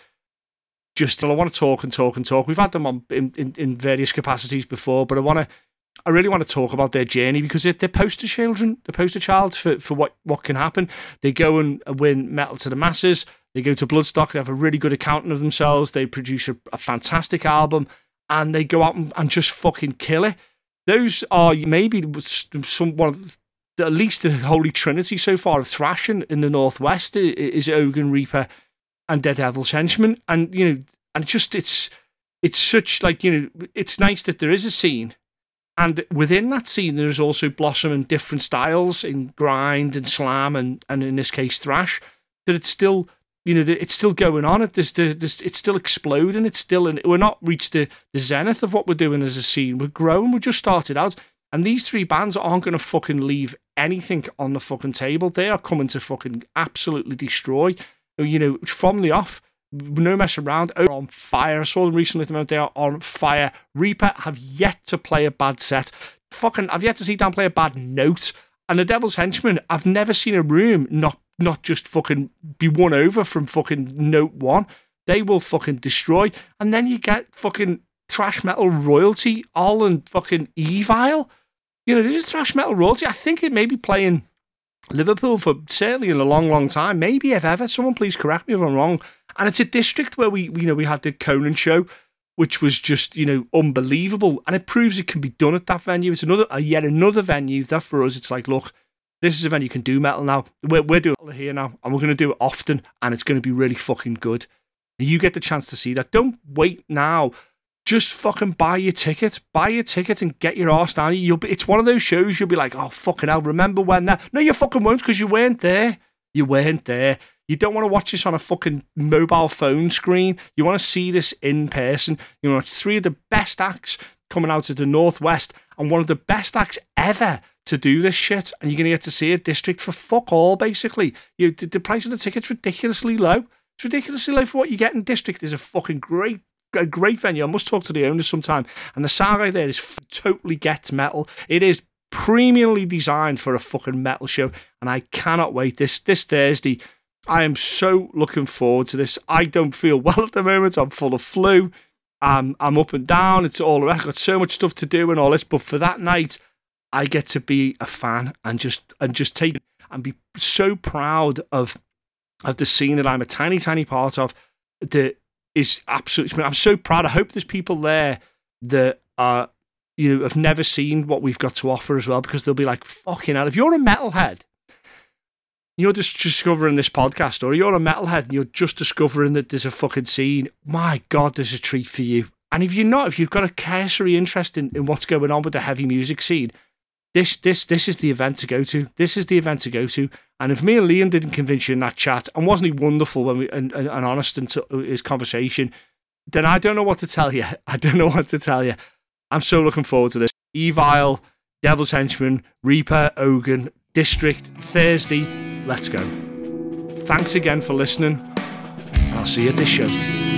just, I want to talk and talk and talk. We've had them on in, in, in various capacities before, but I want to, I really want to talk about their journey, because they're, they're poster children, they're poster child for, for what, what can happen. They go and win Metal to the Masses. They go to Bloodstock. They have a really good accounting of themselves. They produce a, a fantastic album, and they go out and, and just fucking kill it. Those are maybe some one of the, at least the holy trinity so far of thrashing in the Northwest is Ogun, Reaper, and Dead Devil's Henchman. And you know, and just it's it's such like you know, it's nice that there is a scene. And within that scene, there's also blossoming different styles in grind and slam and, and in this case, thrash, that it's still, you know, it's still going on. It's, it's still exploding. It's still, in, we're not reached the, the zenith of what we're doing as a scene. We're growing. We just started out. And these three bands aren't going to fucking leave anything on the fucking table. They are coming to fucking absolutely destroy, you know, from the off. No mess around. They're on fire. I saw them recently at the moment. They are on fire. Reaper have yet to play a bad set. Fucking, I've yet to see Dan play a bad note. And the Devil's Henchman, I've never seen a room not not just fucking be won over from fucking note one. They will fucking destroy. And then you get fucking thrash metal royalty, all and fucking Evil. You know, this is thrash metal royalty. I think it may be playing Liverpool for certainly in a long, long time. Maybe if ever. Someone please correct me if I'm wrong. And it's a district where we, you know, we had the Conan show, which was just, you know, unbelievable. And it proves it can be done at that venue. It's another, yet another venue that for us, it's like, look, this is a venue you can do metal now. We're, we're doing it here now, and we're going to do it often, and it's going to be really fucking good. And you get the chance to see that. Don't wait now. Just fucking buy your ticket. Buy your ticket and get your arse down. You'll be, it's one of those shows you'll be like, oh, fucking hell, remember when that? No, you fucking won't, because you weren't there. You weren't there. You don't want to watch this on a fucking mobile phone screen. You want to see this in person. You want three of the best acts coming out of the Northwest and one of the best acts ever to do this shit. And you're going to get to see a district for fuck all, basically. You, the, the price of the ticket's ridiculously low. It's ridiculously low for what you get in district. Is a fucking great, a great venue. I must talk to the owners sometime. And the sound guy there is f- totally gets metal. It is premiumly designed for a fucking metal show. And I cannot wait. This, this Thursday... I am so looking forward to this. I don't feel well at the moment. I'm full of flu. Um, I'm up and down. It's all I've got so much stuff to do and all this. But for that night, I get to be a fan and just and just take it and be so proud of of the scene that I'm a tiny, tiny part of. That is absolutely. I'm so proud. I hope there's people there that are you know have never seen what we've got to offer as well, because they'll be like, fucking hell. If you're a metalhead, you're just discovering this podcast, or you're a metalhead and you're just discovering that there's a fucking scene, my God, there's a treat for you. And if you're not, if you've got a cursory interest in, in what's going on with the heavy music scene, this this this is the event to go to. This is the event to go to. And if me and Liam didn't convince you in that chat, and wasn't he wonderful when we and, and, and honest in t- his conversation, then I don't know what to tell you. I don't know what to tell you. I'm so looking forward to this. Evil, Devil's Henchman, Reaper, Ogun, District, Thursday. Let's go. Thanks again for listening, and I'll see you at this show.